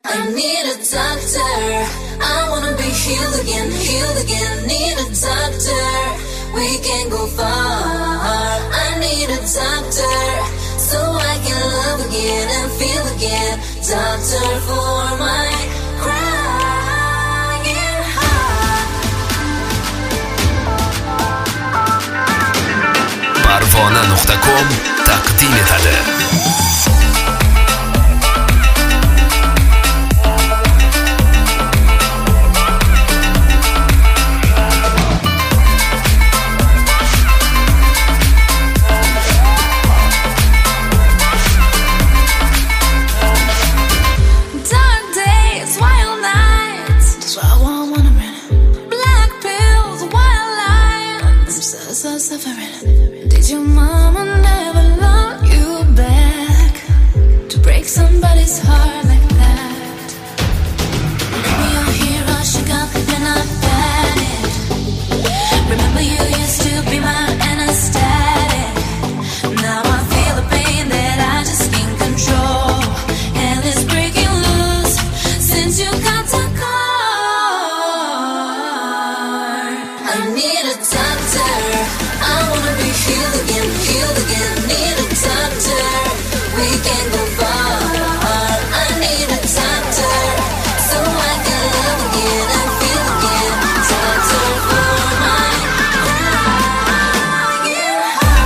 I need a doctor. I wanna be healed again, healed again. Need a doctor. We can go far. I need a doctor so I can love again and feel again. Doctor for my crying heart. Parvona.com taqdim etadi. Did your mama never love you back to break somebody's heart like that? Remember your hero, she got and I panic. Remember you used to be my anesthetic. Now I feel the pain that I just can't control, and it's breaking loose since you got the car. I need a doctor. I wanna be healed again, healed again. Need a doctor. We can go far. I need a doctor so I can love again and feel again. Doctor for my crying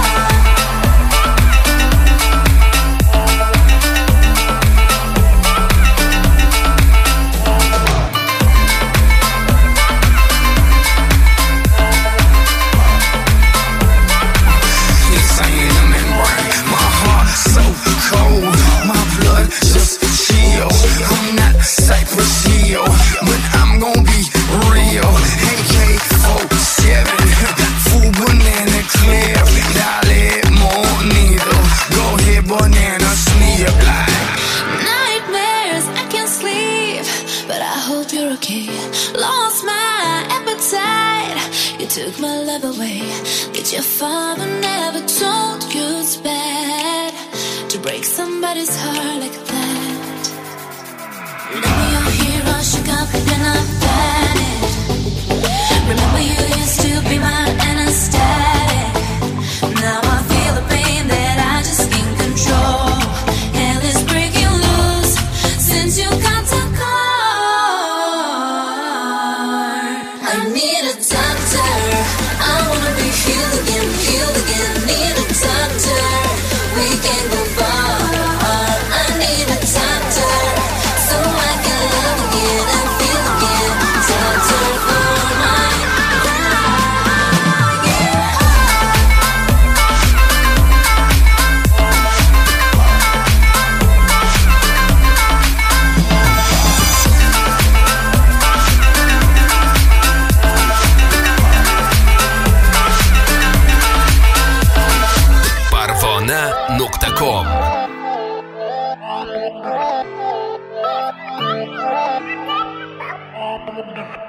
lost my appetite. You took my love away. Did your father never told you it's bad to break somebody's heart like that? Remember your hero, she got and I panicked. Remember you used to be my anesthetic. Now I feel the pain that I just can't control, and it's breaking loose since you got to call. I need a doctor. I wanna be healed again, healed again. Need a doctor. We can go far. I need a doctor so I can love again and feel again. Doctor for my crying Parvona.com